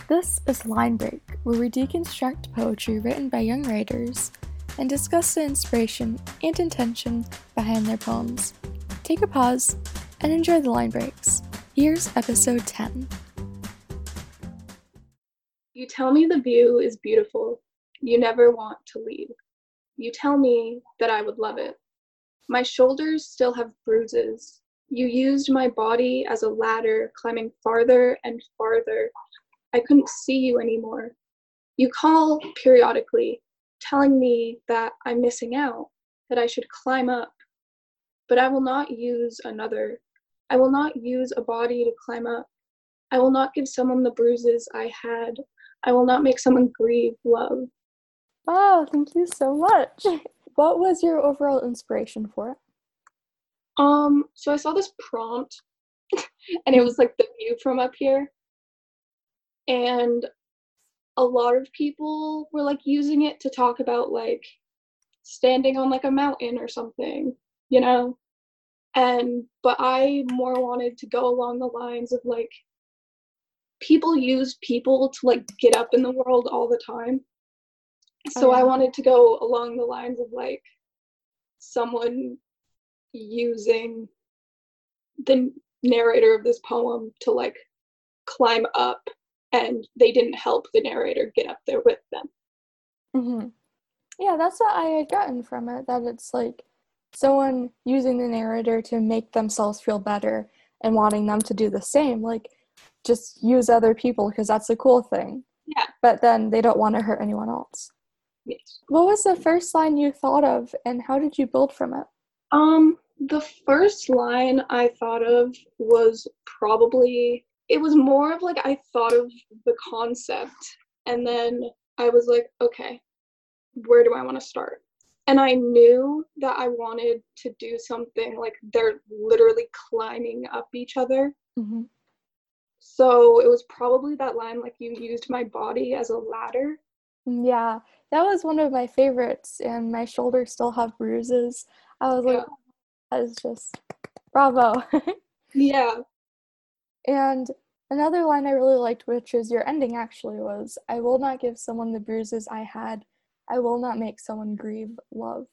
This is Line Break, where we deconstruct poetry written by young writers and discuss the inspiration and intention behind their poems. Take a pause and enjoy the line breaks. Here's episode 10. You tell me the view is beautiful. You never want to leave. You tell me that I would love it. My shoulders still have bruises. You used my body as a ladder, climbing farther and farther. I couldn't see you anymore. You call periodically, telling me that I'm missing out, that I should climb up. But I will not use another. I will not use a body to climb up. I will not give someone the bruises I had. I will not make someone grieve love. Oh, thank you so much. What was your overall inspiration for it? So I saw this prompt and it was like the view from up here. And a lot of people were like using it to talk about like standing on like a mountain or something, you know? But I more wanted to go along the lines of like people use people to like get up in the world all the time. So I wanted to go along the lines of like someone using the narrator of this poem to like climb up, and they didn't help the narrator get up there with them. Mm-hmm. Yeah, that's what I had gotten from it, that it's like someone using the narrator to make themselves feel better and wanting them to do the same. Like, just use other people because that's a cool thing. Yeah. But then they don't want to hurt anyone else. Yes. What was the first line you thought of, and how did you build from it? The first line I thought of was probably, it was more of like I thought of the concept, and then I was like, okay, where do I want to start? And I knew that I wanted to do something like they're literally climbing up each other. Mm-hmm. So it was probably that line, like, you used my body as a ladder. Yeah, that was one of my favorites, and my shoulders still have bruises. I was like, that is just bravo. Yeah. And another line I really liked, which is your ending actually, was, I will not give someone the bruises I had. I will not make someone grieve love.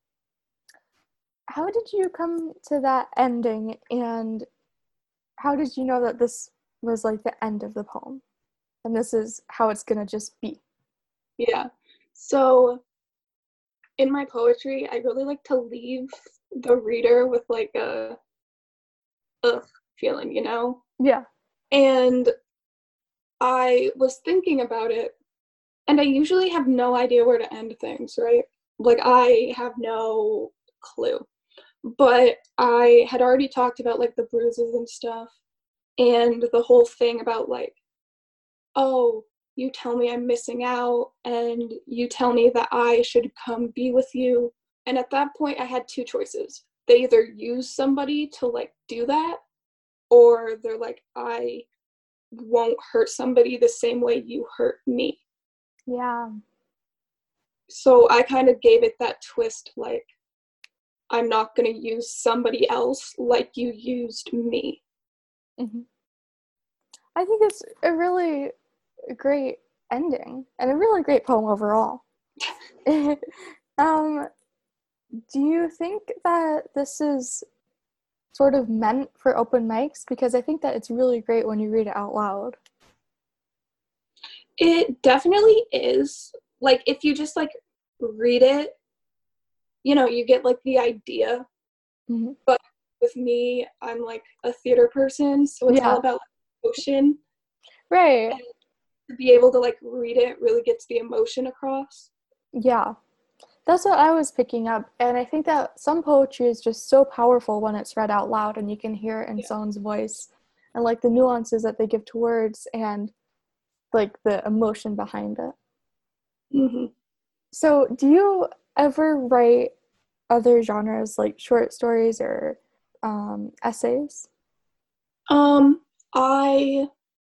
How did you come to that ending, and how did you know that this was like the end of the poem? And this is how it's gonna just be? Yeah. So in my poetry, I really like to leave the reader with like a ugh feeling, you know? Yeah. And I was thinking about it, and I usually have no idea where to end things, right? Like, I have no clue. But I had already talked about like the bruises and stuff, and the whole thing about like, oh, you tell me I'm missing out, and you tell me that I should come be with you. And at that point, I had two choices. They either use somebody to like do that, or they're like, I won't hurt somebody the same way you hurt me. Yeah. So I kind of gave it that twist, like, I'm not going to use somebody else like you used me. Mm-hmm. I think it's a really great ending and a really great poem overall. Do you think that this is sort of meant for open mics? Because I think that it's really great when you read it out loud. It definitely is. Like, if you just like read it, you know, you get like the idea. Mm-hmm. But with me, I'm like a theater person, so it's all about like, emotion. Right. And to be able to like read it really gets the emotion across. Yeah. That's what I was picking up, and I think that some poetry is just so powerful when it's read out loud and you can hear it in someone's voice, and like the nuances that they give to words and like the emotion behind it. Mm-hmm. So do you ever write other genres like short stories or essays? I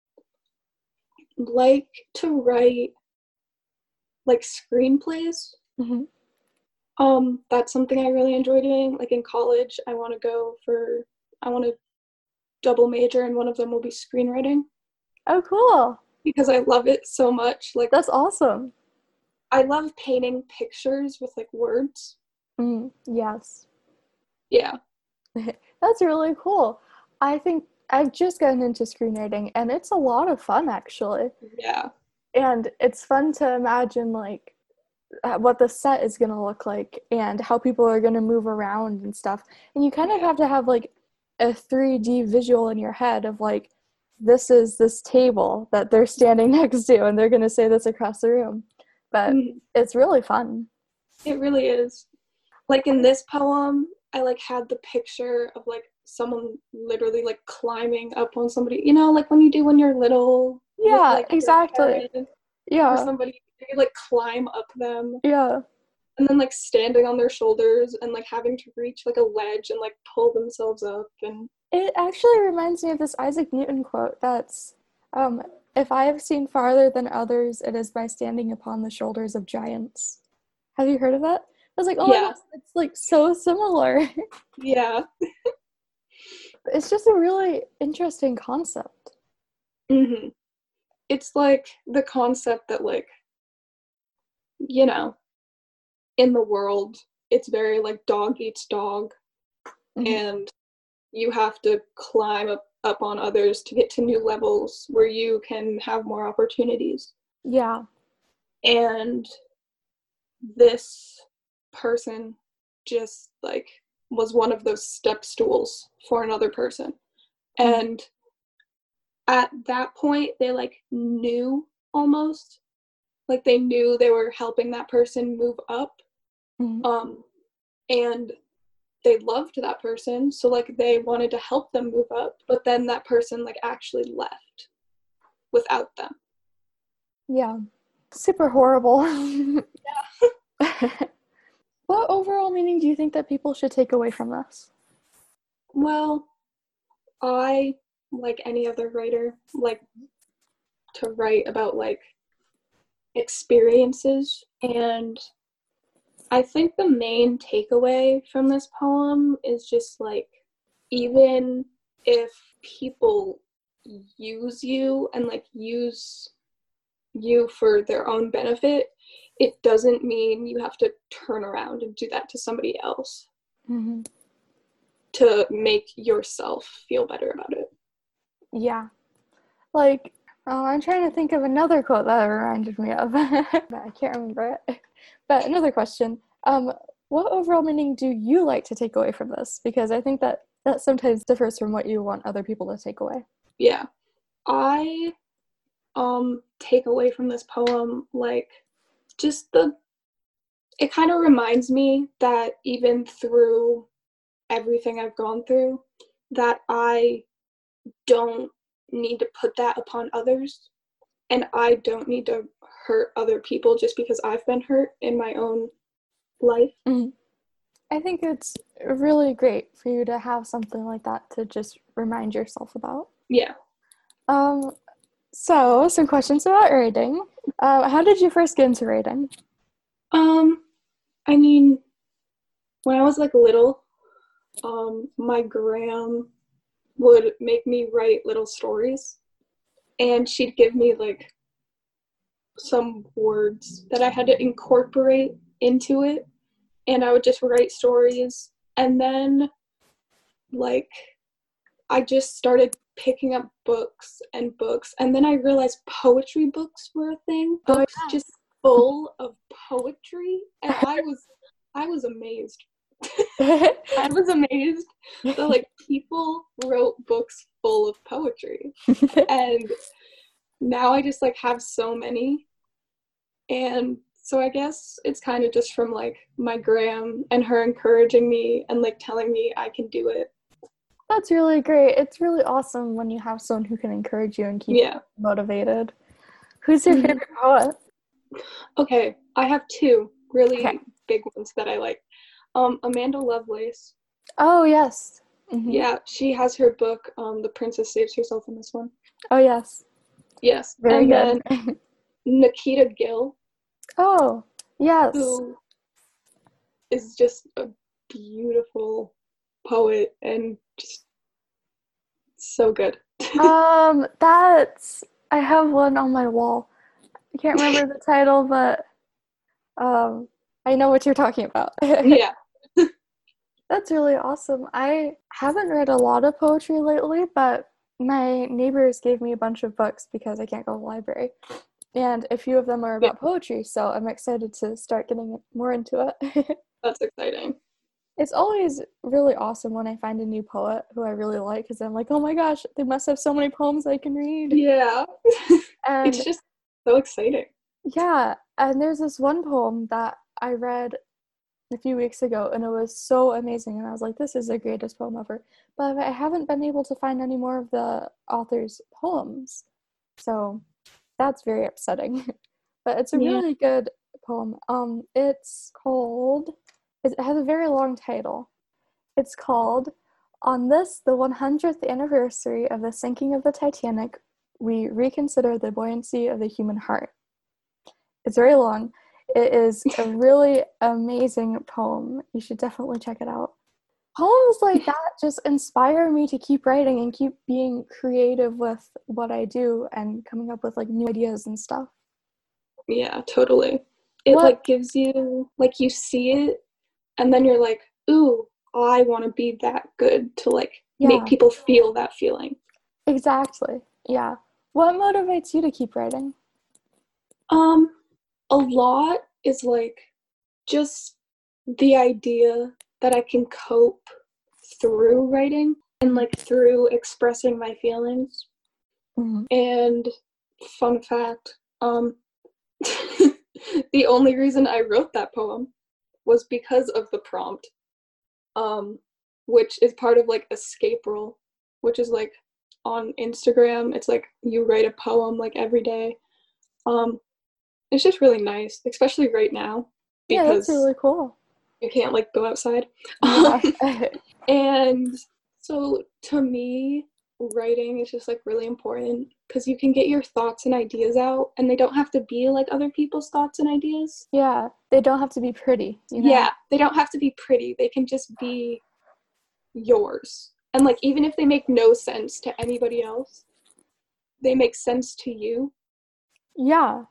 like to write like screenplays. Mm-hmm. That's something I really enjoy doing. Like in college, I want to double major, and one of them will be screenwriting. Oh, cool. because I love it so much. Like, That's awesome. I love painting pictures with like words. Yes. Yeah. That's really cool. I think I've just gotten into screenwriting and it's a lot of fun actually. Yeah. And it's fun to imagine like what the set is going to look like and how people are going to move around and stuff. And you kind of have to have like a 3D visual in your head of like, this is this table that they're standing next to and they're going to say this across the room. But it's really fun. It really is. Like in this poem, I like had the picture of like someone literally like climbing up on somebody, you know, like when you do when you're little. Yeah, with, like, exactly. Or Yeah. somebody, you like climb up them. Yeah. And then like standing on their shoulders and like having to reach like a ledge and like pull themselves up. And it actually reminds me of this Isaac Newton quote that's if I have seen farther than others, it is by standing upon the shoulders of giants. Have you heard of that? I was like, oh my gosh, it's like so similar. Yeah. It's just a really interesting concept. It's like the concept that like, you know, in the world, it's very like dog eats dog. And you have to climb up on others to get to new levels where you can have more opportunities. Yeah. And this person just like was one of those step stools for another person. And at that point they like knew almost like they knew they were helping that person move up. And they loved that person, so like they wanted to help them move up, but then that person like actually left without them. Yeah. Super horrible. Yeah. What overall meaning do you think that people should take away from this? Well, I, like any other writer, like to write about like experiences, and I think the main takeaway from this poem is just like, even if people use you and like use you for their own benefit, it doesn't mean you have to turn around and do that to somebody else to make yourself feel better about it. Yeah. Like, I'm trying to think of another quote that reminded me of, but I can't remember it. But another question. What overall meaning do you like to take away from this? Because I think that sometimes differs from what you want other people to take away. Yeah. I take away from this poem like just it kind of reminds me that even through everything I've gone through, that I don't need to put that upon others, and I don't need to hurt other people just because I've been hurt in my own life. I think it's really great for you to have something like that to just remind yourself about. Yeah. So some questions about writing. How did you first get into writing? I mean, when I was like little, my gram would make me write little stories, and she'd give me like some words that I had to incorporate into it, and I would just write stories. And then like I just started picking up books, and then I realized poetry books were a thing. Books just full of poetry, and I was amazed. I was amazed that like people wrote books full of poetry. And now I just like have so many. And so I guess it's kind of just from like my gram and her encouraging me and like telling me I can do it. That's really great. It's really awesome when you have someone who can encourage you and keep you motivated. Who's your favorite poet? Okay, I have two really big ones that I like. Amanda Lovelace. Oh, yes. Yeah, she has her book, The Princess Saves Herself in this one. Oh, yes. Yes. Very good. Then Nikita Gill. Oh, yes. Who is just a beautiful poet and just so good. I have one on my wall. I can't remember the title, but um, I know what you're talking about. Yeah. That's really awesome. I haven't read a lot of poetry lately, but my neighbors gave me a bunch of books because I can't go to the library. And a few of them are Yeah, about poetry, so I'm excited to start getting more into it. that's exciting. It's always really awesome when I find a new poet who I really like because I'm like, oh my gosh, they must have so many poems I can read. Yeah. It's And just so exciting. yeah, and there's this one poem that I read a few weeks ago and it was so amazing and I was like, this is the greatest poem ever. But I haven't been able to find any more of the author's poems. So that's very upsetting. But it's a Yeah. really good poem. It's called, it has a very long title. It's called On This, the 100th Anniversary of the Sinking of the Titanic, We Reconsider the Buoyancy of the Human Heart. It's very long. It is a really amazing poem. You should definitely check it out. Poems like that just inspire me to keep writing and keep being creative with what I do and coming up with like new ideas and stuff. Yeah, totally. It What? like gives you like you see it and then you're like, ooh, I want to be that good to like make Yeah, people feel that feeling. exactly. Yeah. What motivates you to keep writing? Um, a lot is like just the idea that I can cope through writing and like through expressing my feelings. Mhm. And fun fact, the only reason I wrote that poem was because of the prompt, um, which is part of like Escape Roll, which is like on Instagram. It's like you write a poem like every day. Um, it's just really nice, especially right now Yeah, that's because really cool. you can't like go outside. Yeah. And so to me, writing is just like really important because you can get your thoughts and ideas out and they don't have to be like other people's thoughts and ideas. Yeah, they don't have to be pretty, you know? Yeah, they don't have to be pretty. They can just be yours. And like even if they make no sense to anybody else, they make sense to you. Yeah.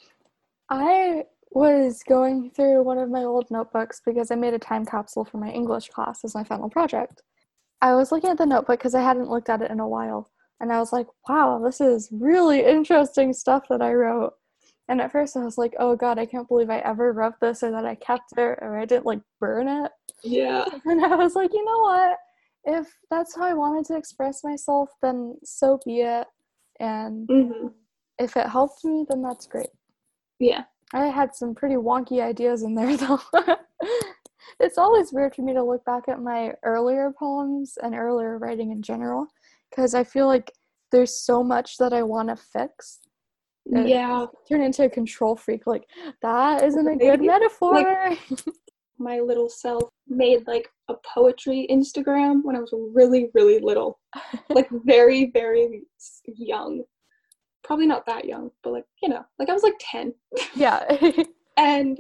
I was going through one of my old notebooks because I made a time capsule for my English class as my final project. I was looking at the notebook because I hadn't looked at it in a while, and I was like, wow, this is really interesting stuff that I wrote. And at first I was like, oh god, I can't believe I ever wrote this or that I kept it or I didn't like burn it. Yeah. And I was like, you know what? If that's how I wanted to express myself, then so be it. And Hmm. if it helped me, then that's great. Yeah. I had some pretty wonky ideas in there, though. It's always weird for me to look back at my earlier poems and earlier writing in general, because I feel like there's so much that I want to fix. It Yeah. turn into a control freak, like, that isn't a good Right? Like metaphor. my little self made like a poetry Instagram when I was really, really little. Like very, very young. Probably not that young, but like, like I was like 10. Yeah. And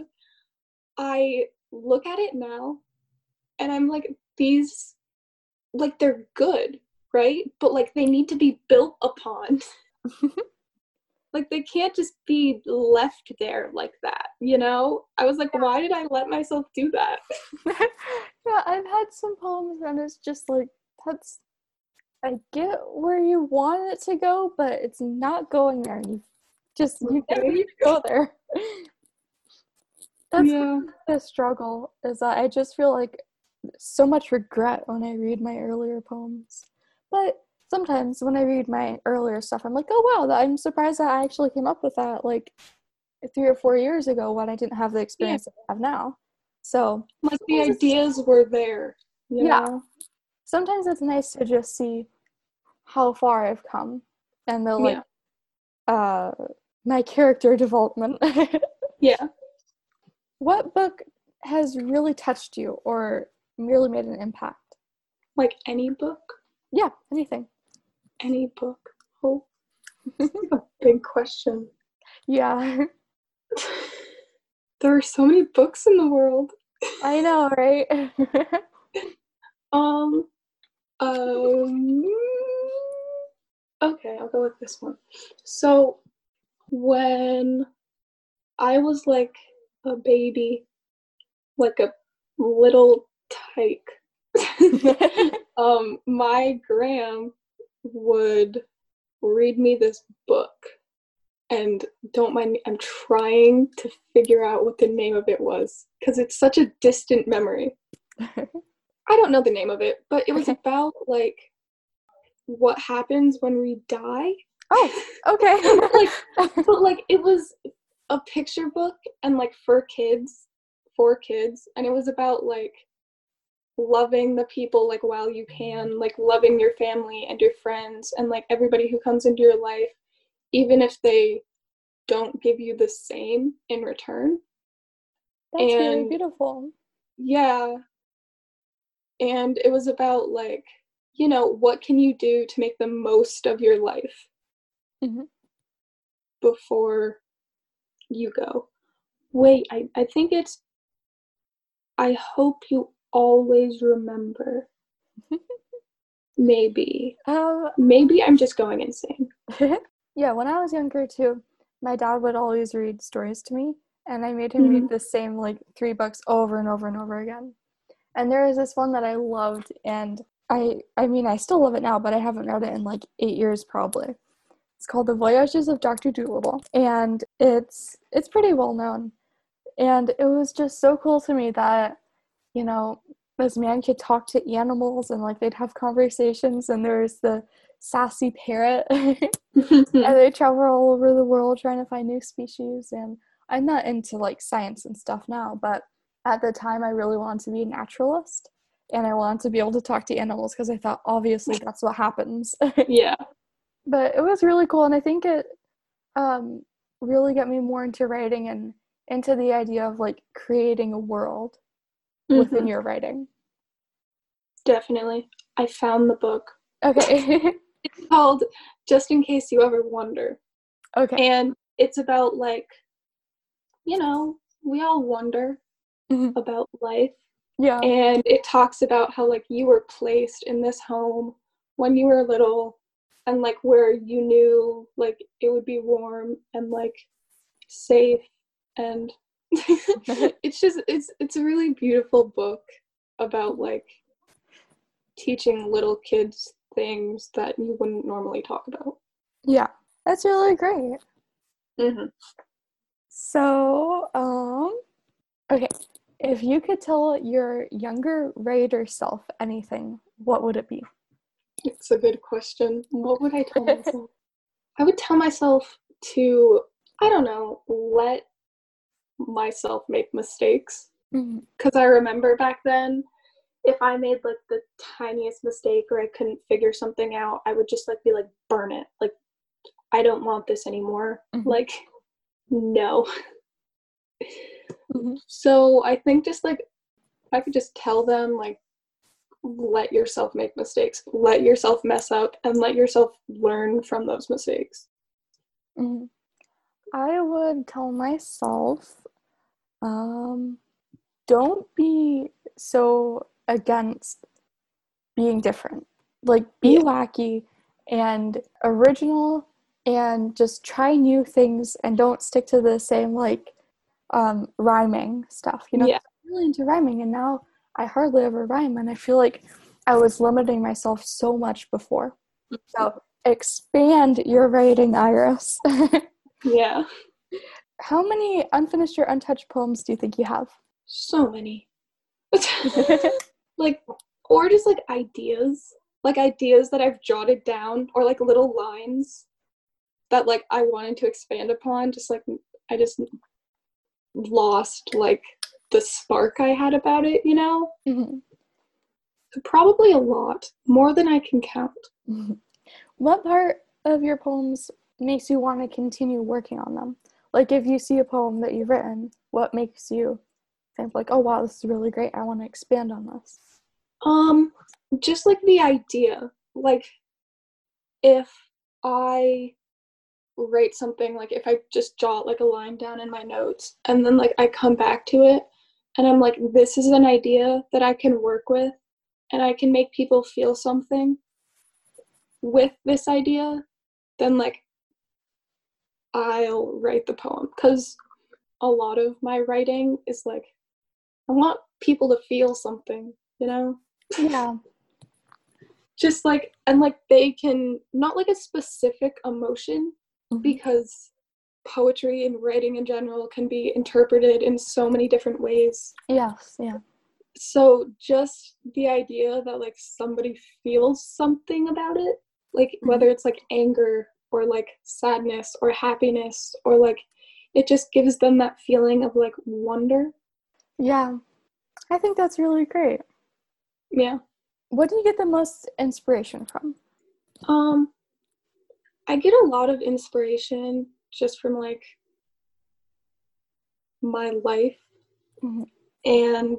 I look at it now and I'm like, these, like, they're good, right? But like, they need to be built upon. Like, they can't just be left there like that, you know? I was like, why did I let myself do that? Yeah, I've had some poems and it's just like, that's, I get where you want it to go, but it's not going there. You can't Right? need to go there. That's Yeah. the struggle, is that I just feel like so much regret when I read my earlier poems. But sometimes when I read my earlier stuff, I'm like, oh wow, I'm surprised that I actually came up with that like 3 or 4 years ago when I didn't have the Yeah. experience that I have now. So Like, the sometimes it's, ideas were there, you yeah, know? sometimes it's nice to just see how far I've come and the like Yeah. uh my character development. Yeah. What book has really touched you or really made an impact? Like, any book? Yeah, anything. Any book? Oh, it's like a big question. Yeah, There are so many books in the world. I know, right? Um, um, Okay, I'll go with this one. So when I was like a baby, like a little tyke, my gram would read me this book. And don't mind me, I'm trying to figure out what the name of it was because it's such a distant memory. I don't know the name of it, but it was about like what happens when we die. Oh, okay. but like it was a picture book and like for kids, and it was about like loving the people like while you can, like loving your family and your friends and like everybody who comes into your life, even if they don't give you the same in return. That's really beautiful. Yeah. And it was about like, you know, what can you do to make the most of your life before you go? Wait, I think it's, I hope you always remember. Maybe. Maybe I'm just going insane. Yeah, when I was younger too, my dad would always read stories to me, and I made him read the same like 3 books over and over and over again. And there was this one that I loved, and I mean I still love it now, but I haven't read it in like 8 years probably. It's called The Voyages of Dr. Dolittle, and it's pretty well known. And it was just so cool to me that, you know, this man could talk to animals and like they'd have conversations, and there's the sassy parrot and they travel all over the world trying to find new species. And I'm not into like science and stuff now, but at the time I really wanted to be a naturalist and I wanted to be able to talk to animals because I thought obviously that's what happens. Yeah. But it was really cool, and I think it really got me more into writing and into the idea of like creating a world within your writing. Definitely. I found the book. Okay. It's called Just in Case You Ever Wonder. Okay. And it's about like, you know, we all wonder about life. Yeah. And it talks about how like you were placed in this home when you were little and like where you knew like it would be warm and like safe, and it's a really beautiful book about like teaching little kids things that you wouldn't normally talk about. Yeah, that's really great. So, okay, if you could tell your younger writer self anything, what would it be? It's a good question. What would I tell myself? I would tell myself to, I don't know, let myself make mistakes. Because I remember back then, if I made like the tiniest mistake or I couldn't figure something out, I would just like be like, burn it. Like, I don't want this anymore. Like, no. So I think just like, I could just tell them like, let yourself make mistakes, let yourself mess up, and let yourself learn from those mistakes. I would tell myself, don't be so against being different. Like, be wacky and original and just try new things and don't stick to the same, like, rhyming stuff. You know, I'm really into rhyming, and now I hardly ever rhyme, and I feel like I was limiting myself so much before. So expand your writing, Iris. Yeah. How many unfinished or untouched poems do you think you have? So many. Like, or just like ideas that I've jotted down, or like little lines that like I wanted to expand upon. Just like I just lost like the spark I had about it, you know? Probably a lot, more than I can count. What part of your poems makes you want to continue working on them? Like, if you see a poem that you've written, what makes you think like, oh wow, this is really great, I want to expand on this? Just like the idea, like if I write something, like if I just jot like a line down in my notes and then like I come back to it and I'm like, this is an idea that I can work with and I can make people feel something with this idea, then like I'll write the poem, because a lot of my writing is like I want people to feel something, you know? Yeah. Just like, and like they can, not like a specific emotion, because poetry and writing in general can be interpreted in so many different ways. Yes, yeah. So just the idea that like somebody feels something about it, like whether it's like anger or like sadness or happiness, or like it just gives them that feeling of like wonder. Yeah. I think that's really great. Yeah. What do you get the most inspiration from? I get a lot of inspiration just from like my life and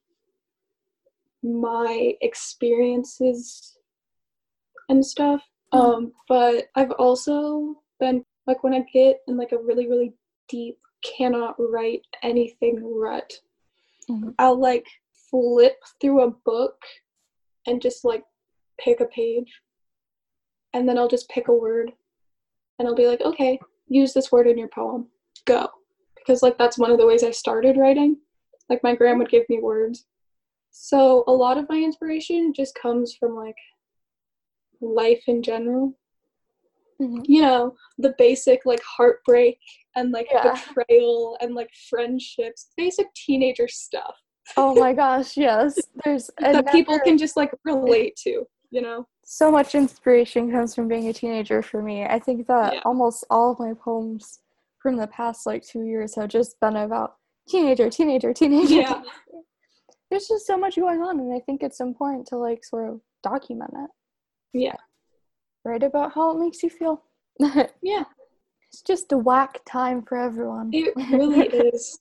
my experiences and stuff. But I've also been like, when I get in like a really, really deep, cannot write anything rut, I'll like flip through a book and just like pick a page, and then I'll just pick a word and I'll be like, okay, use this word in your poem, go. Because like that's one of the ways I started writing. Like my grandma would give me words. So a lot of my inspiration just comes from like life in general. You know, the basic like heartbreak and like betrayal and like friendships, basic teenager stuff. Oh my gosh, yes. There's that people can just like relate to, you know? So much inspiration comes from being a teenager for me. I think that almost all of my poems from the past like 2 years have just been about teenager. Yeah. There's just so much going on, and I think it's important to like sort of document it. Yeah. Write about how it makes you feel. Yeah. It's just a whack time for everyone. It really is.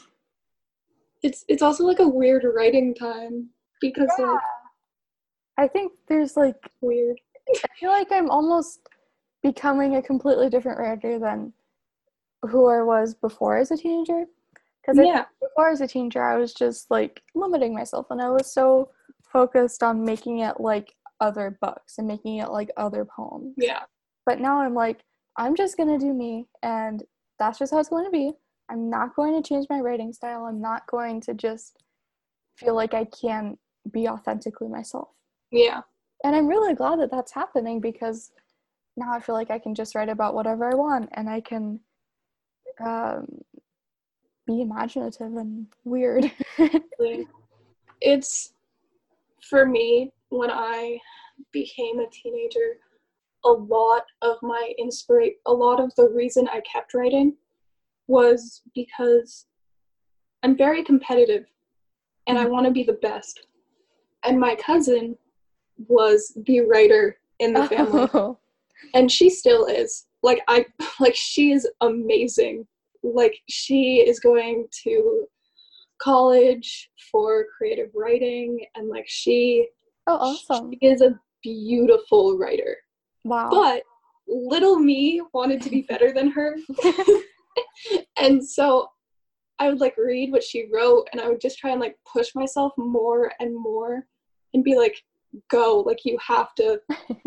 It's also like a weird writing time, because like I think there's like weird. I feel like I'm almost becoming a completely different writer than who I was before as a teenager. Because before as a teenager, I was just like limiting myself, and I was so focused on making it like other books and making it like other poems. Yeah. But now I'm like, I'm just gonna do me, and that's just how it's going to be. I'm not going to change my writing style. I'm not going to just feel like I can't be authentically myself. Yeah. And I'm really glad that that's happening, because now I feel like I can just write about whatever I want, and I can be imaginative and weird. It's, for me, when I became a teenager, a lot of the reason I kept writing was because I'm very competitive and I want to be the best. And my cousin was the writer in the family. And she still is. She is amazing. Like, she is going to college for creative writing, and like she is a beautiful writer. Wow. But little me wanted to be better than her. And so I would like read what she wrote, and I would just try and like push myself more and more and be like, go, like you have to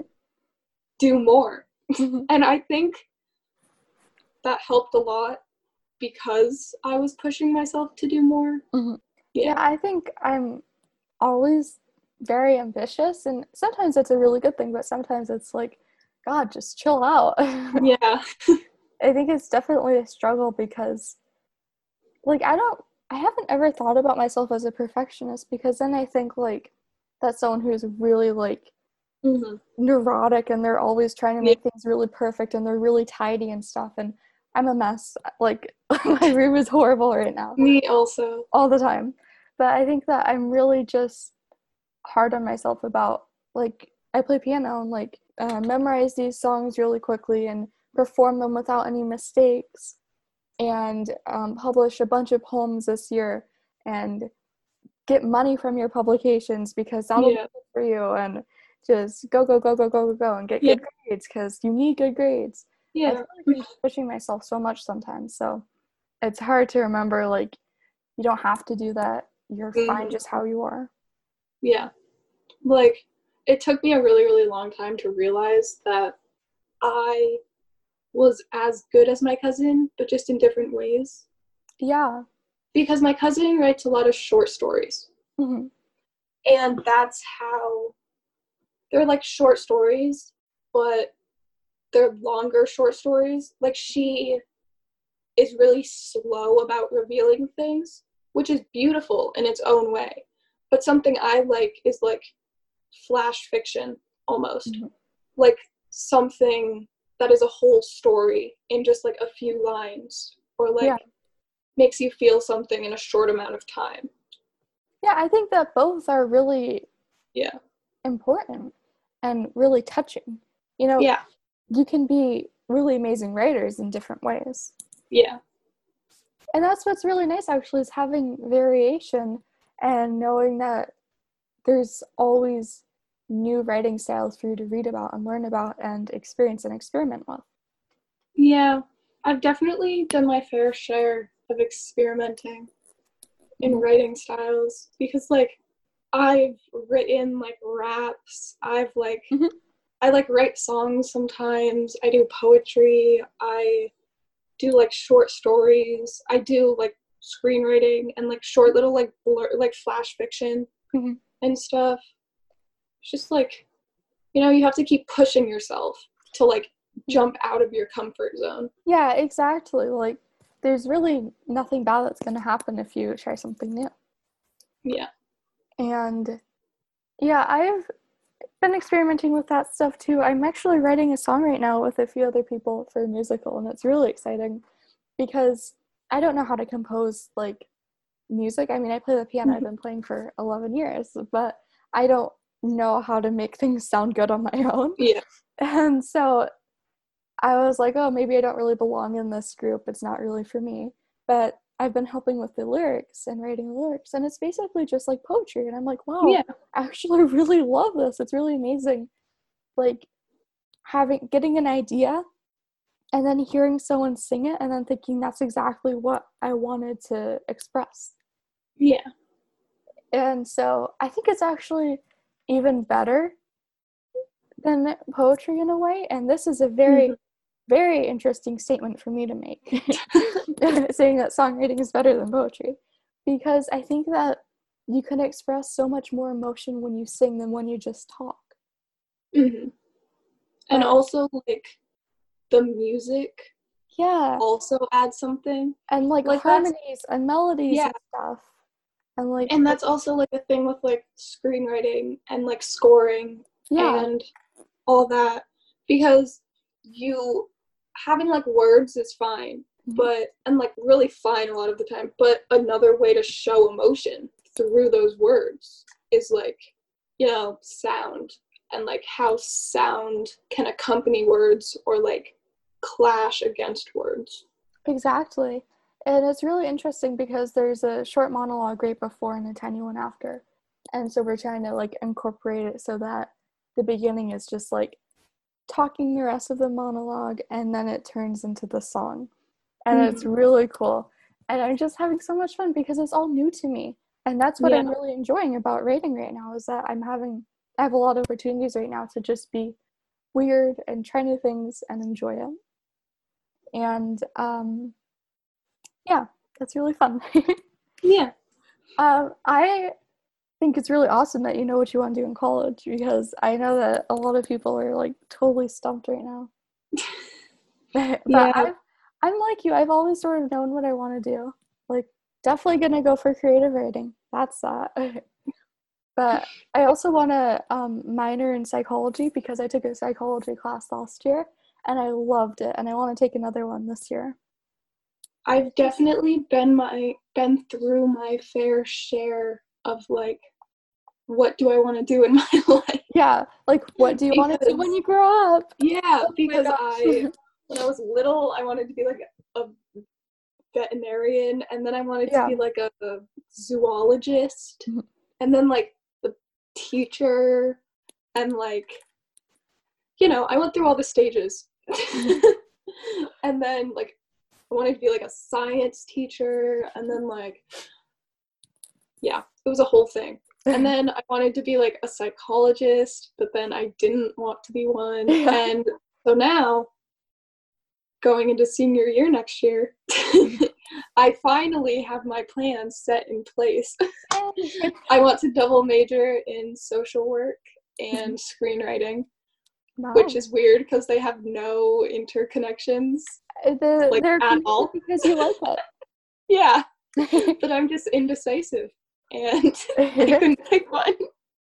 do more. And I think that helped a lot because I was pushing myself to do more. Yeah, I think I'm always very ambitious, and sometimes it's a really good thing, but sometimes it's like, God, just chill out. Yeah. I think it's definitely a struggle, because like I haven't ever thought about myself as a perfectionist, because then I think like that's someone who's really like neurotic, and they're always trying to make things really perfect, and they're really tidy and stuff, and I'm a mess. Like my room is horrible right now. Me also. All the time. But I think that I'm really just hard on myself about, like, I play piano and like memorize these songs really quickly and perform them without any mistakes, and publish a bunch of poems this year and get money from your publications, because that'll be good for you, and just go and get good grades, because you need good grades. I feel like I'm pushing myself so much sometimes, so it's hard to remember like you don't have to do that. You're fine just how you are. Yeah. Like, it took me a really, really long time to realize that I was as good as my cousin, but just in different ways. Yeah. Because my cousin writes a lot of short stories. Mm-hmm. And that's how they're like short stories, but they're longer short stories. Like, she is really slow about revealing things, which is beautiful in its own way. But something I like is like flash fiction almost. Mm-hmm. Like something that is a whole story in just like a few lines, or like makes you feel something in a short amount of time. Yeah, I think that both are really important and really touching. You know, you can be really amazing writers in different ways. Yeah. And that's what's really nice, actually, is having variation and knowing that there's always new writing styles for you to read about and learn about and experience and experiment with. Yeah, I've definitely done my fair share of experimenting in writing styles, because like I've written like raps, I've like I like write songs sometimes, I do poetry, I do like short stories, I do like screenwriting and like short little like like flash fiction and stuff. It's just like, you know, you have to keep pushing yourself to like jump out of your comfort zone. Yeah, exactly. Like, there's really nothing bad that's going to happen if you try something new. Yeah. And yeah, I've been experimenting with that stuff too. I'm actually writing a song right now with a few other people for a musical, and it's really exciting because I don't know how to compose like music. I mean, I play the piano. I've been playing for 11 years, but I don't know how to make things sound good on my own. Yeah. And so I was like, oh, maybe I don't really belong in this group. It's not really for me. But I've been helping with the lyrics and writing the lyrics, and it's basically just like poetry. And I'm like, wow, I actually really love this. It's really amazing. Like, getting an idea and then hearing someone sing it and then thinking that's exactly what I wanted to express. Yeah. And so I think it's actually even better than poetry in a way. And this is a very, very interesting statement for me to make, saying that songwriting is better than poetry, because I think that you can express so much more emotion when you sing than when you just talk. And also, like, the music also adds something. And like harmonies and melodies and stuff. And like, and that's also like a thing with like screenwriting and like scoring and all that, because you having like words is fine, but and like really fine a lot of the time, but another way to show emotion through those words is like, you know, sound, and like how sound can accompany words or like clash against words. Exactly. And it's really interesting because there's a short monologue right before and a tiny one after. And so we're trying to like incorporate it so that the beginning is just like talking the rest of the monologue, and then it turns into the song. And it's really cool. And I'm just having so much fun because it's all new to me. And that's what I'm really enjoying about writing right now, is that I have a lot of opportunities right now to just be weird and try new things and enjoy it. And yeah, that's really fun. I think it's really awesome that you know what you want to do in college, because I know that a lot of people are like totally stumped right now. But I'm like you. I've always sort of known what I want to do. Like, definitely gonna go for creative writing. That's that. But I also want to minor in psychology because I took a psychology class last year and I loved it, and I want to take another one this year. I've definitely been through my fair share of like, what do I want to do in my life? Yeah, like, what do you want to do when you grow up? Yeah, oh, because when I was little, I wanted to be like a veterinarian, and then I wanted to be like a zoologist, and then like the teacher, and like, you know, I went through all the stages. And then like I wanted to be like a science teacher, and then like, yeah, it was a whole thing. And then I wanted to be like a psychologist, but then I didn't want to be one. And So now, going into senior year next year, I finally have my plans set in place. I want to double major in social work and screenwriting, Wow. which is weird because they have no interconnections, like, They're at all. because you like it. Yeah, but I'm just indecisive, and I couldn't pick one.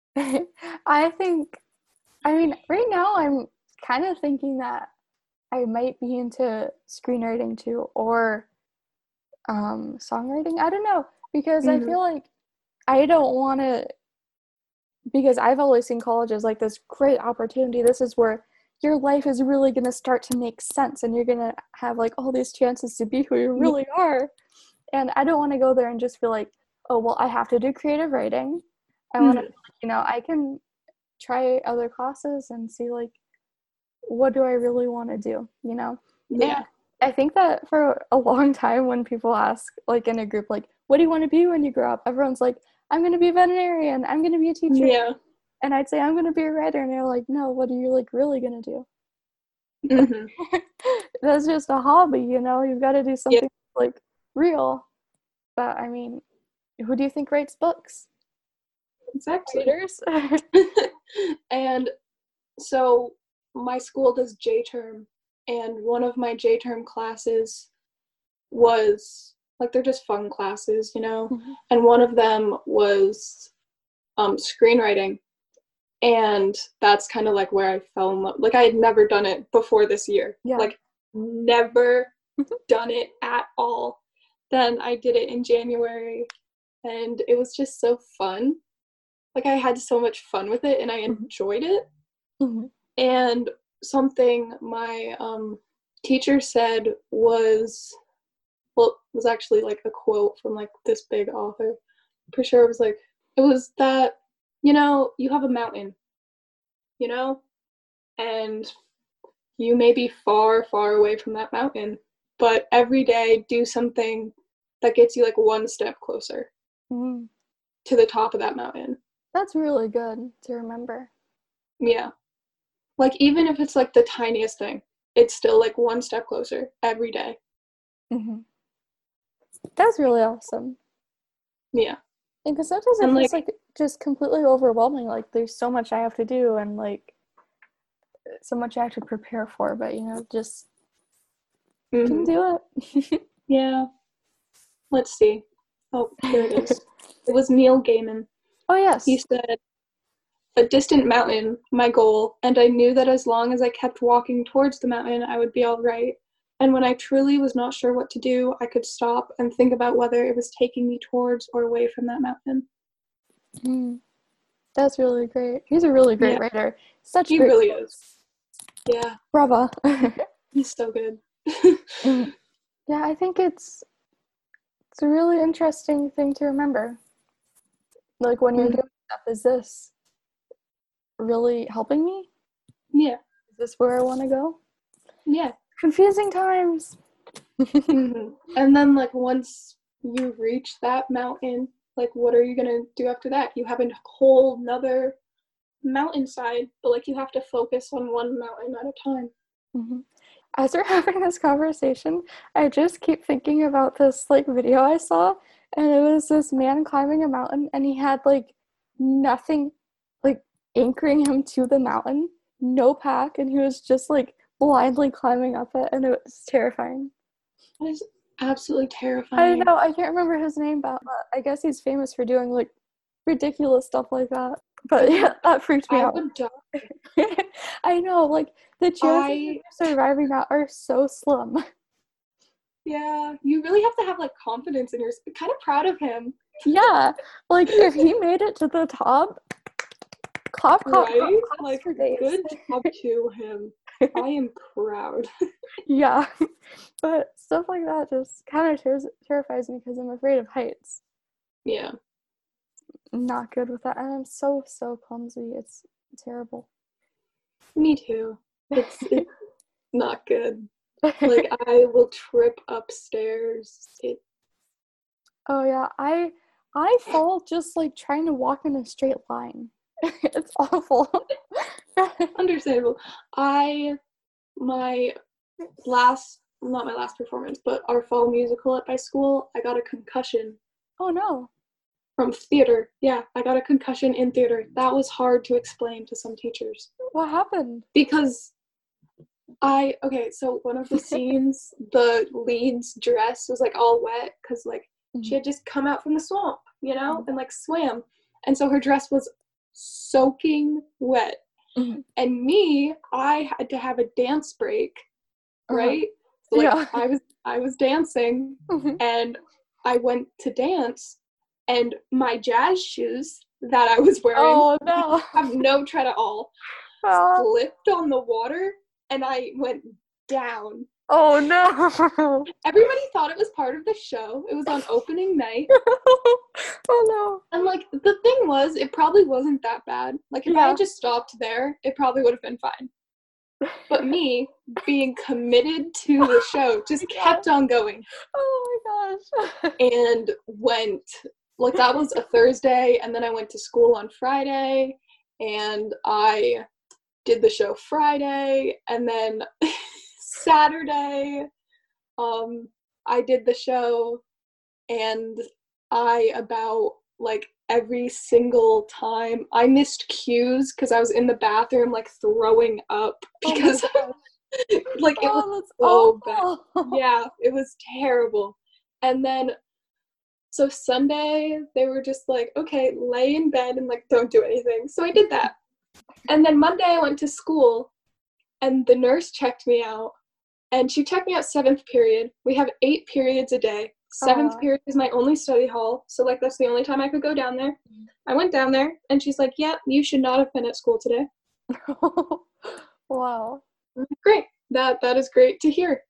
I mean, right now I'm kind of thinking that I might be into screenwriting too, or songwriting. I don't know, because I feel like I don't want to, because I've always seen college as like this great opportunity. This is where your life is really going to start to make sense and you're going to have like all these chances to be who you really are. And I don't want to go there and just feel like, oh, well, I have to do creative writing. I want to, I can try other classes and see like, what do I really want to do, Yeah. And I think that for a long time when people ask, like in a group, like, what do you want to be when you grow up? Everyone's like, I'm going to be a veterinarian. I'm going to be a teacher. Yeah. And I'd say, I'm going to be a writer. And they're like, no, what are you like really going to do? That's just a hobby, You've got to do something like real. But I mean, who do you think writes books? Exactly. Writers? And so my school does J-term, and one of my J-term classes was like, they're just fun classes, and one of them was screenwriting, and that's kind of like where I fell in love. Like, I had never done it before this year. Like, never done it at all. Then I did it in January, and it was just so fun. Like, I had so much fun with it, and I enjoyed it. And something my teacher said was actually like a quote from like this big author. I'm pretty sure it was that, you have a mountain, and you may be far, far away from that mountain, but every day do something that gets you like one step closer to the top of that mountain. That's really good to remember. Yeah. Like, even if it's like the tiniest thing, it's still like one step closer every day. That's really awesome. Yeah. Because sometimes it feels like just completely overwhelming. Like, there's so much I have to do and like so much I have to prepare for, but just can do it. Yeah. Let's see. Oh, here it is. It was Neil Gaiman. Oh, yes. He said, "A distant mountain, my goal, and I knew that as long as I kept walking towards the mountain, I would be all right. And when I truly was not sure what to do, I could stop and think about whether it was taking me towards or away from that mountain." That's really great. He's a really great writer. He really is. Yeah. Bravo. He's so good. Yeah, I think it's a really interesting thing to remember. Like, when you're doing stuff, is this really helping me? Yeah. Is this where I want to go? Yeah. Confusing times. And then, like, once you reach that mountain, like, what are you going to do after that? You have a whole nother mountainside, but, like, you have to focus on one mountain at a time. As we're having this conversation, I just keep thinking about this, like, video I saw, and it was this man climbing a mountain, and he had, like, nothing, like, anchoring him to the mountain, no pack, and he was just, like, blindly climbing up it, and it was terrifying. That is absolutely terrifying. I know, I can't remember his name, but I guess he's famous for doing, like, ridiculous stuff like that. But yeah, that freaked me out. I would die. I know, like, the chances of surviving that are so slim. Yeah, you really have to have, like, confidence in yourself. Kind of proud of him. Yeah, like, if he made it to the top, clap, right? Like, for days. Good job to him. I am proud. Yeah, but stuff like that just kind of terrifies me because I'm afraid of heights. Yeah. Not good with that, and I'm so clumsy. It's terrible. Me too. It's not good. Like, I will trip upstairs. Oh yeah, I fall just like trying to walk in a straight line. It's awful. Understandable. I my not my last performance, but our fall musical at my school, I got a concussion. Oh no. From theater. Yeah, I got a concussion in theater. That was hard to explain to some teachers. What happened? Because so one of the scenes, the lead's dress was like all wet because like she had just come out from the swamp, and like swam. And so her dress was soaking wet. And I had to have a dance break, right? So like I was dancing and I went to dance and my jazz shoes that I was wearing have no tread at all slipped on the water and I went down. Oh no. Everybody thought it was part of the show. It was on opening night. Oh no. And like the thing was, it probably wasn't that bad. Like if I had just stopped there, it probably would have been fine. But me being committed to the show just kept on going. Oh my gosh. And went, like that was a Thursday, and then I went to school on Friday, and I did the show Friday, and then Saturday, I did the show, and about like every single time I missed cues because I was in the bathroom like throwing up because like it was so bad. Yeah, it was terrible. And then so Sunday they were just like, okay, lay in bed and like don't do anything. So I did that. And then Monday I went to school and the nurse checked me out, and she checked me out 7th period. We have 8 periods a day. 7th period is my only study hall, so like that's the only time I could go down there. I went down there and she's like, yeah, you should not have been at school today. Wow. Great. That is great to hear.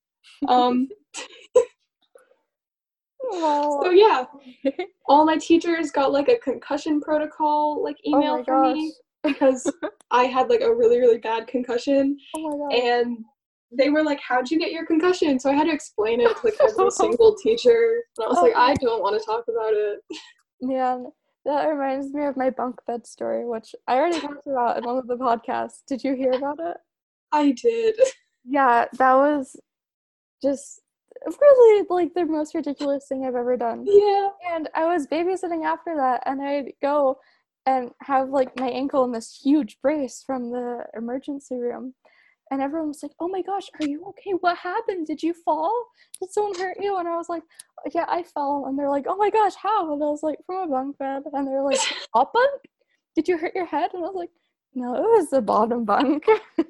So yeah, all my teachers got like a concussion protocol like email from me because I had like a really, really bad concussion. Oh my god. And they were like, how'd you get your concussion? So I had to explain it to like every single teacher. And I was like, I don't want to talk about it. Man, that reminds me of my bunk bed story, which I already talked about in one of the podcasts. Did you hear about it? I did. Yeah, that was just really like the most ridiculous thing I've ever done. Yeah. And I was babysitting after that, and I'd go and have like my ankle in this huge brace from the emergency room. And everyone was like, oh my gosh, are you okay? What happened? Did you fall? Did someone hurt you? And I was like, yeah, I fell. And they're like, oh my gosh, how? And I was like, from a bunk bed. And they're like, top bunk? Did you hurt your head? And I was like, no, it was the bottom bunk.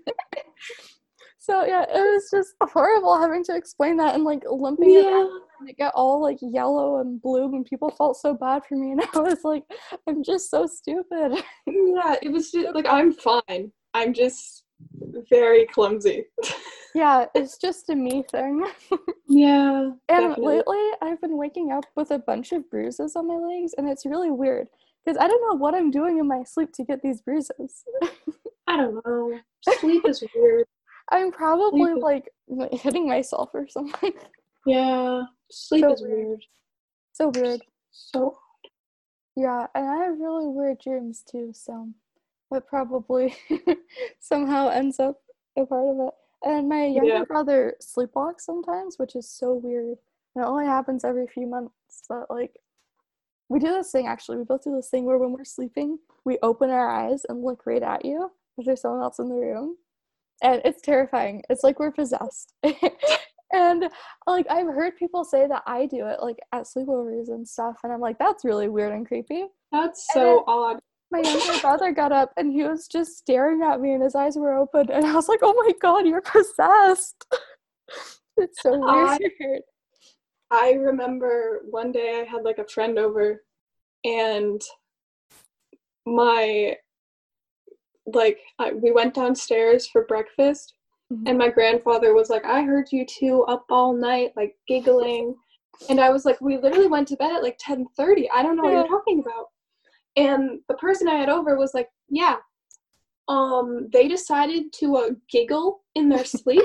So yeah, it was just horrible having to explain that and like limping it out and it got all like yellow and blue and people felt so bad for me and I was like, I'm just so stupid. Yeah, it was just like, I'm fine. I'm just very clumsy. Yeah, it's just a me thing. Yeah. And definitely. lately I've been waking up with a bunch of bruises on my legs and it's really weird because I don't know what I'm doing in my sleep to get these bruises. I don't know. Sleep is weird. I'm probably like hitting myself or something. Yeah, sleep is weird. So weird. So. Yeah, and I have really weird dreams too, so that probably somehow ends up a part of it. And my younger brother sleepwalks sometimes, which is so weird. And it only happens every few months, but like we do this thing actually. We both do this thing where when we're sleeping, we open our eyes and look right at you if there's someone else in the room. And it's terrifying. It's like we're possessed. And like I've heard people say that I do it like at sleepovers and stuff, and I'm like, that's really weird and creepy. That's so odd. My younger brother got up and he was just staring at me and his eyes were open and I was like, oh my god, you're possessed. It's so weird. I remember one day I had like a friend over and we went downstairs for breakfast and my grandfather was like, I heard you two up all night like giggling, and I was like, we literally went to bed at like 10:30. I don't know what you're talking about. And the person I had over was like, yeah, they decided to giggle in their sleep.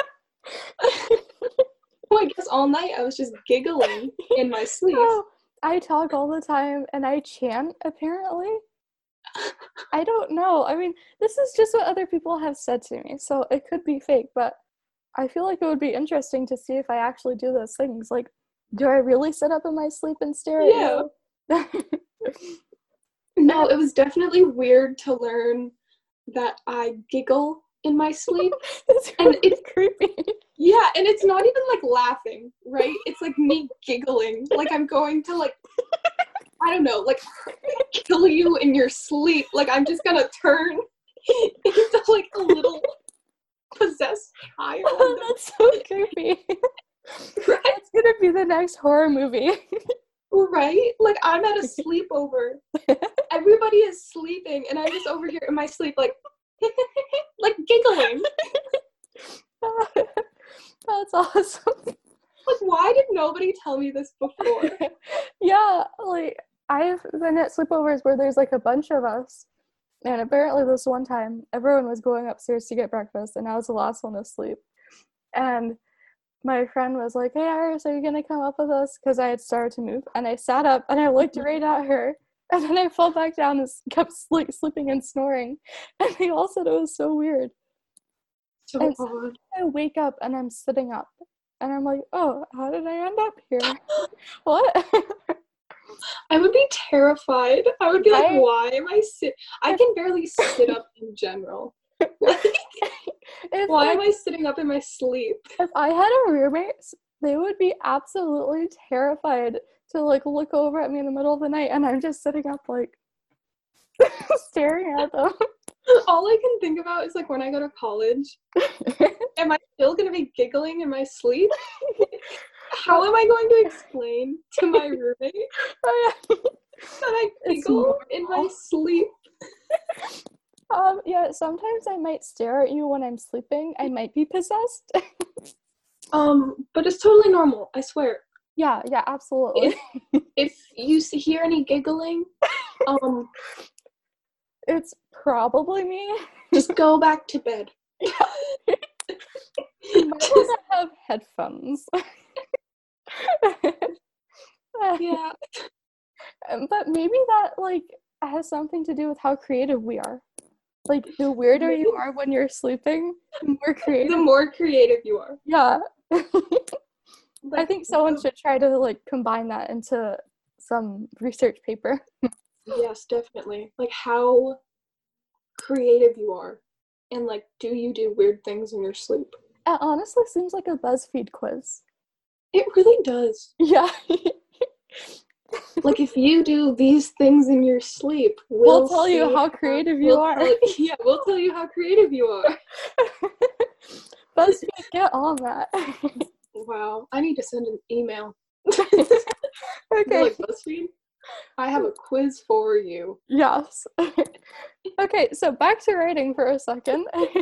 So I guess all night I was just giggling in my sleep. Oh, I talk all the time and I chant apparently. I don't know. I mean, this is just what other people have said to me, so it could be fake, but I feel like it would be interesting to see if I actually do those things. Like, do I really sit up in my sleep and stare at Yeah. you? No, it was definitely weird to learn that I giggle in my sleep. It's And really creepy. yeah, and it's not even like laughing, right? It's like me giggling. Like I'm going to like, I don't know, like kill you in your sleep. Like I'm just gonna turn into like a little possessed child. That's so creepy. Right? It's gonna be the next horror movie. Right? Like I'm at a sleepover. Everybody is sleeping and I'm just over here in my sleep like like giggling. That's awesome. Like why did nobody tell me this before? Yeah, like I've been at sleepovers where there's like a bunch of us, and apparently this one time everyone was going upstairs to get breakfast and I was the last one asleep. And my friend was like, "Hey Iris, are you gonna come up with us?" Because I had started to move, and I sat up and I looked right at her, and then I fell back down and kept sleeping and snoring. And they all said it was so weird. So And odd. I wake up and I'm sitting up, and I'm like, "Oh, how did I end up here? What?" I would be terrified. I would be like, Right? why am I I can barely sit up in general. Like why am I sitting up in my sleep? If I had a roommate, they would be absolutely terrified to like look over at me in the middle of the night, and I'm just sitting up like staring at them. All I can think about is like when I go to college, am I still gonna be giggling in my sleep? How am I going to explain to my roommate Oh, yeah. that I giggle in my sleep? Yeah, sometimes I might stare at you when I'm sleeping. I might be possessed. But it's totally normal, I swear. Yeah, absolutely. If you hear any giggling, It's probably me. just go back to bed. Yeah. You might want to have headphones. Yeah. But maybe that like has something to do with how creative we are. Like the weirder you are when you're sleeping, the more creative. The more creative you are. Yeah. Like, I think someone should try to like combine that into some research paper. yes, definitely. Like how creative you are. And like do you do weird things in your sleep? It honestly seems like a BuzzFeed quiz. It really does. Yeah. Like if you do these things in your sleep, We'll tell you how creative you are. Yeah, we'll tell you how creative you are. BuzzFeed, get on that. Wow, I need to send an email. Okay. Like BuzzFeed, I have a quiz for you. Yes. Okay, so back to writing for a second.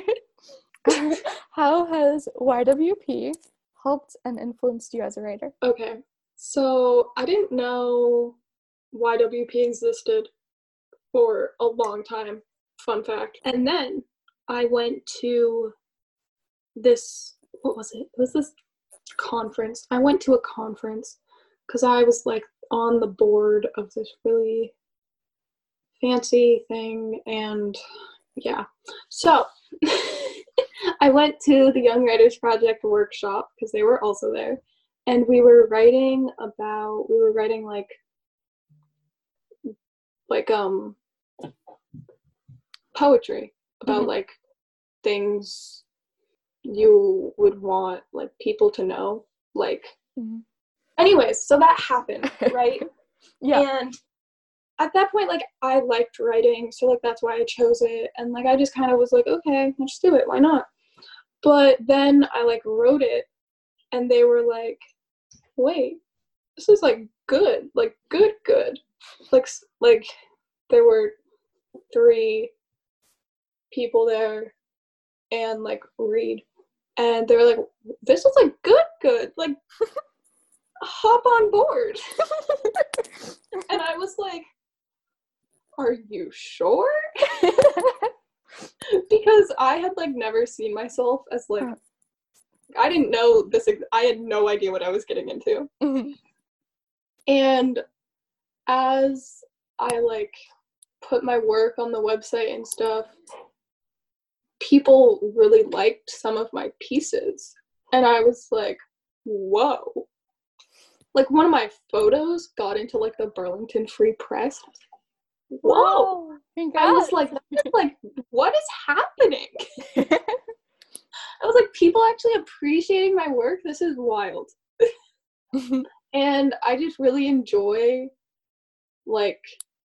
How has YWP helped and influenced you as a writer? Okay, so I didn't know YWP existed for a long time, fun fact. And then I went to this, what was it? It was this conference. I went to a conference because I was like on the board of this really fancy thing, and yeah. So I went to the Young Writers Project workshop because they were also there, and we were writing like poetry about like things you would want like people to know, like anyways, so that happened, right? Yeah. And at that point, like I liked writing, so like that's why I chose it, and like I just kind of was like, okay, let's just do it, why not? But then I like wrote it, and they were like, wait, this is like good, like good, like there were 3 people there, and like Reed, and they were like, this is like good, like hop on board. And I was like, are you sure? Because I had like never seen myself as like, I didn't know this, I had no idea what I was getting into. And as I like put my work on the website and stuff, people really liked some of my pieces. And I was like, whoa. Like, one of my photos got into, like, the Burlington Free Press. I was like, whoa. I was like, what is happening? I was like, people actually appreciating my work? This is wild. And I just really enjoy, like,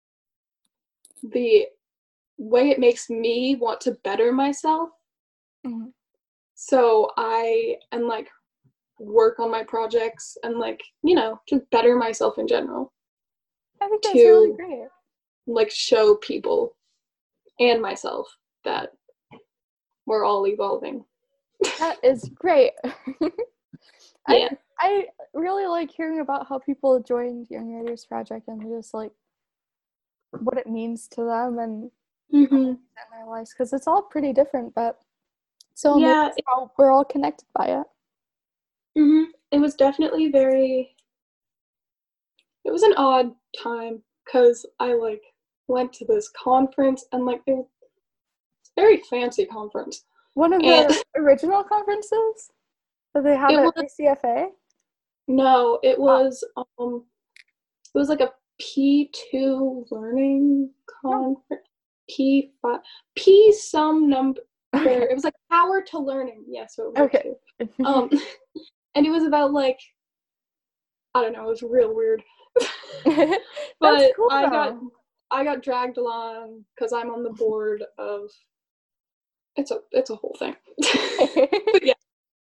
the way it makes me want to better myself. Mm-hmm. So I and like work on my projects and like, you know, just better myself in general. I think that's really great. Like show people and myself that we're all evolving. That is great. Yeah. I really like hearing about how people joined Young Writers Project and just like what it means to them and in their lives, because it's all pretty different, but so amazing how we're all connected by it. It was definitely it was an odd time because I like went to this conference and like it's a very fancy conference. One of the original conferences that they have at BCFA? No, it was like a P2 learning conference. P5 P some number. Okay. It was like Power to Learning. Yeah, so it was okay. And it was about like, I don't know, it was real weird. But cool, I got dragged along because I'm on the board of it's a whole thing. But yeah.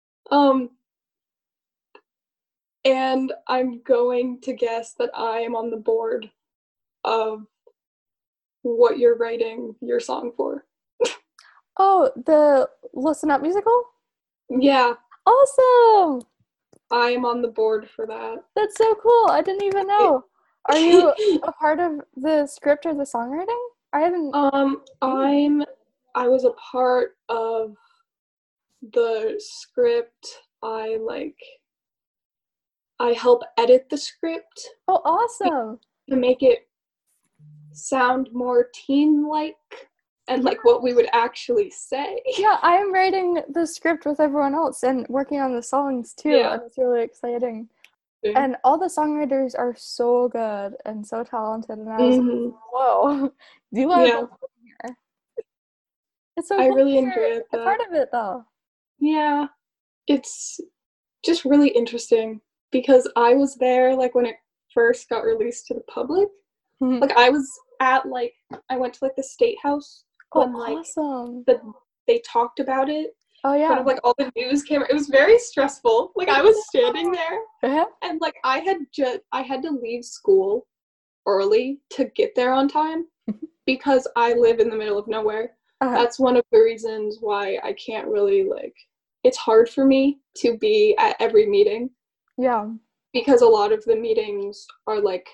And I'm going to guess that I am on the board of what you're writing your song for. Oh, the Listen Up musical? Yeah. Awesome! I am on the board for that. That's so cool. I didn't even know. Are you a part of the script or the songwriting? I haven't. I was a part of the script. I help edit the script. Oh, awesome! To make it sound more teen-like and like what we would actually say. Yeah, I am writing the script with everyone else and working on the songs too, and it's really exciting. And all the songwriters are so good and so talented, and I was like, whoa, do I belong here? It's so cool. I really enjoyed that. Part of it though. Yeah, it's just really interesting because I was there like when it first got released to the public. Like I was at like I went to like the State House when awesome. They talked about it. Oh yeah. Kind of like all the news camera. It was very stressful. Like I was standing there and like I had to leave school early to get there on time because I live in the middle of nowhere. That's one of the reasons why I can't really like it's hard for me to be at every meeting. Yeah. Because a lot of the meetings are like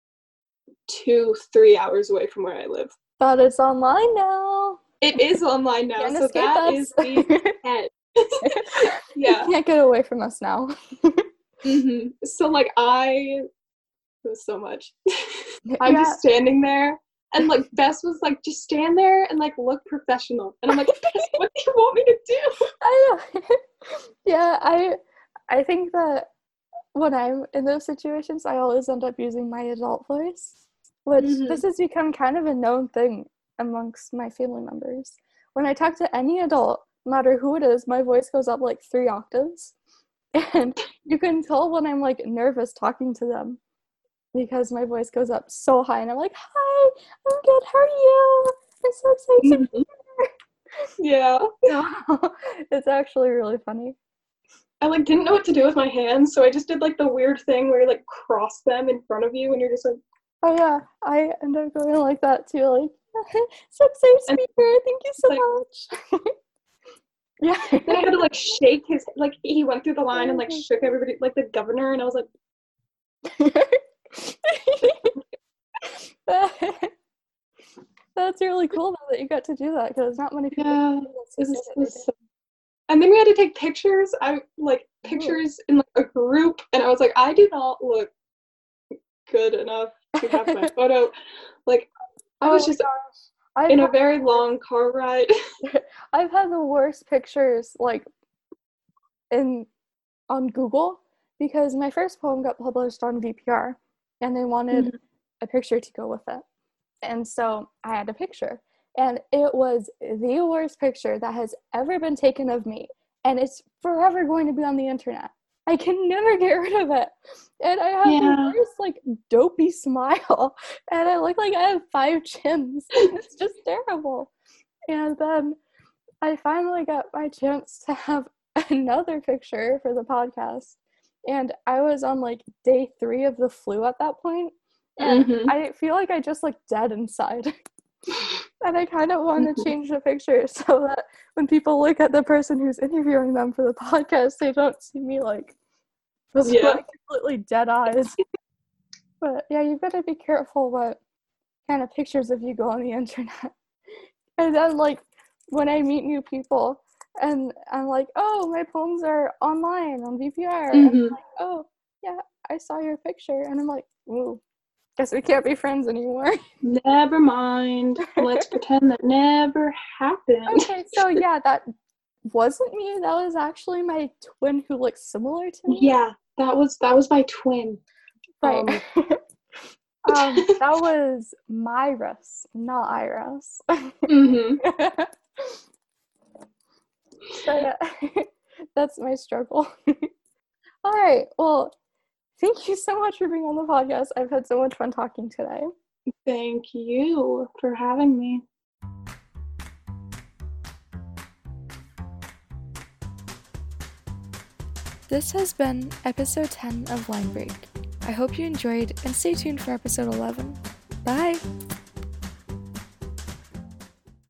2-3 hours away from where I live. But it's online now. It is online now, so that is the head. Yeah. You can't get away from us now. So like it was so much. I'm just standing there and like Bess was like, just stand there and like look professional. And I'm like, Bess, what do you want me to do? I know. Yeah, I think that when I'm in those situations, I always end up using my adult voice, which this has become kind of a known thing amongst my family members. When I talk to any adult, no matter who it is, my voice goes up like 3 octaves. And you can tell when I'm like nervous talking to them because my voice goes up so high and I'm like, hi, I'm good, how are you? I'm so excited to be here. Yeah. It's actually really funny. I like didn't know what to do with my hands, so I just did like the weird thing where you like cross them in front of you and you're just like, oh yeah, I end up going like that too, like so excited to be here, thank you so much. Yeah. Then I had to like shake his like he went through the line and like shook everybody like the governor and I was like That's really cool though that you got to do that because not many people and then we had to take pictures. Pictures in like a group and I was like, I do not look good enough to have my photo. Like I was Oh just my gosh. in a very long car ride. I've had the worst pictures like on Google because my first poem got published on VPR and they wanted a picture to go with it. And so I had a picture and it was the worst picture that has ever been taken of me. And it's forever going to be on the internet. I can never get rid of it. And I have the worst, like, dopey smile. And I look like I have 5 chins. It's just terrible. And then I finally got my chance to have another picture for the podcast. And I was on, like, day 3 of the flu at that point. And I feel like I just look dead inside. And I kind of want to change the picture so that when people look at the person who's interviewing them for the podcast, they don't see me like with like completely dead eyes. But yeah, you've got to be careful what kind of pictures of you go on the internet. And then like when I meet new people and I'm like, oh, my poems are online on VPR. And I'm like, oh, yeah, I saw your picture. And I'm like, ooh. Guess we can't be friends anymore. Never mind. Let's pretend that never happened. Okay, so yeah, that wasn't me. That was actually my twin who looks similar to me. Yeah, that was my twin. Right. That was Myris, not Iris. So yeah, that's my struggle. All right, well, thank you so much for being on the podcast. I've had so much fun talking today. Thank you for having me. This has been episode 10 of Line Break. I hope you enjoyed and stay tuned for episode 11. Bye!